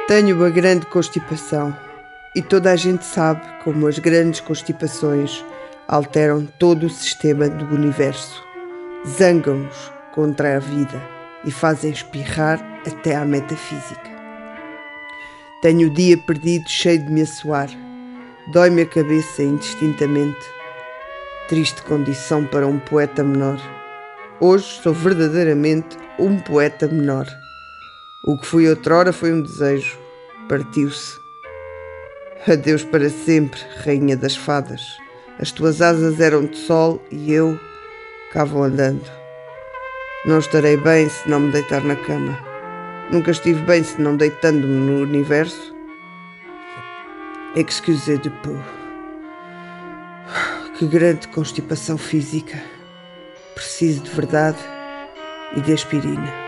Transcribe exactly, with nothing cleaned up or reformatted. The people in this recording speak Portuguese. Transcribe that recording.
Tenho uma grande constipação e toda a gente sabe como as grandes constipações alteram todo o sistema do universo, zangam-nos contra a vida e fazem espirrar até à metafísica. Tenho o dia perdido cheio de me assoar, dói-me a cabeça indistintamente. Triste condição para um poeta menor. Hoje sou verdadeiramente um poeta menor. O que fui outrora foi um desejo, partiu-se. Adeus para sempre, rainha das fadas. As tuas asas eram de sol e eu cá vou andando. Não estarei bem se não me deitar na cama. Nunca estive bem se não deitando-me no universo. Excusez de peu. Que grande constipação física. Preciso de verdade e de aspirina.